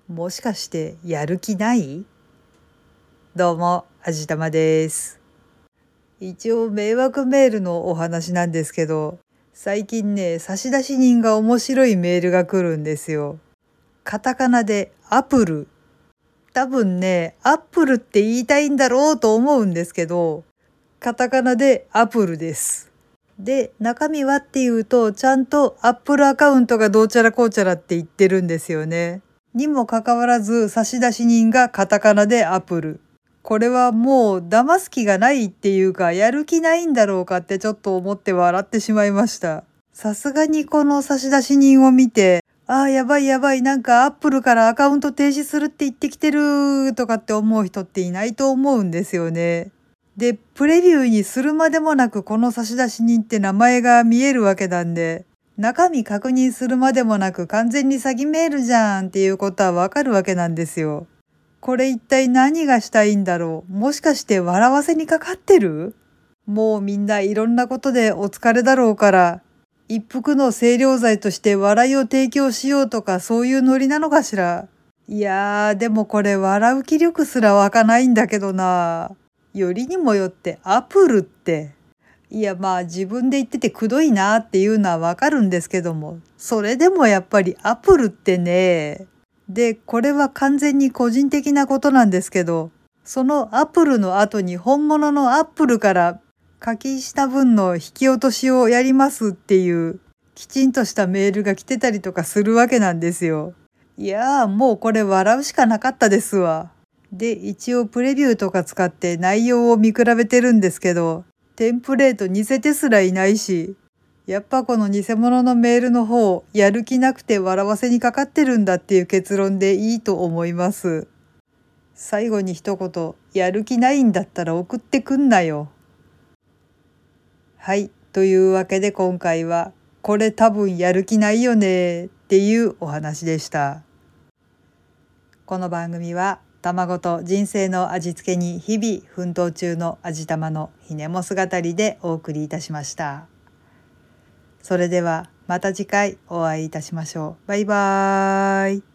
もしかしてやる気ない？どうも、あじたまです。一応迷惑メールのお話なんですけど、最近ね、差出人が面白いメールが来るんですよ。カタカナでアプル。多分ね、アップルって言いたいんだろうと思うんですけど、カタカナでアプルです。で、中身はっていうと、ちゃんとアップルアカウントがどうちゃらこうちゃらって言ってるんですよね。にもかかわらず、差出人がカタカナでアプル。これはもう騙す気がないっていうか、やる気ないんだろうかってちょっと思って笑ってしまいました。さすがにこの差出人を見て、ああ、やばいやばい、なんかアップルからアカウント停止するって言ってきてるとかって思う人っていないと思うんですよね。で、プレビューにするまでもなくこの差出人って名前が見えるわけなんで、中身確認するまでもなく完全に詐欺メールじゃんっていうことはわかるわけなんですよ。これ一体何がしたいんだろう？もしかして笑わせにかかってる？もうみんないろんなことでお疲れだろうから、一服の清涼剤として笑いを提供しようとかそういうノリなのかしら。いやー、でもこれ笑う気力すら湧かないんだけどな。よりにもよってアプルって。いやまあ自分で言っててくどいなっていうのはわかるんですけども、それでもやっぱりアプルってね。で、これは完全に個人的なことなんですけど、そのアプルの後に本物のアップルから課金した分の引き落としをやりますっていうきちんとしたメールが来てたりとかするわけなんですよ。いやーもうこれ笑うしかなかったですわ。で、一応プレビューとか使って内容を見比べてるんですけど、テンプレート似せてすらいないし、やっぱこの偽物のメールの方、やる気なくて笑わせにかかってるんだっていう結論でいいと思います。最後に一言、やる気ないんだったら送ってくんなよ。はい、というわけで今回は、これ多分やる気ないよねっていうお話でした。この番組は卵と人生の味付けに日々奮闘中の味玉のひねも姿でお送りいたしました。それではまた次回お会いいたしましょう。バイバーイ。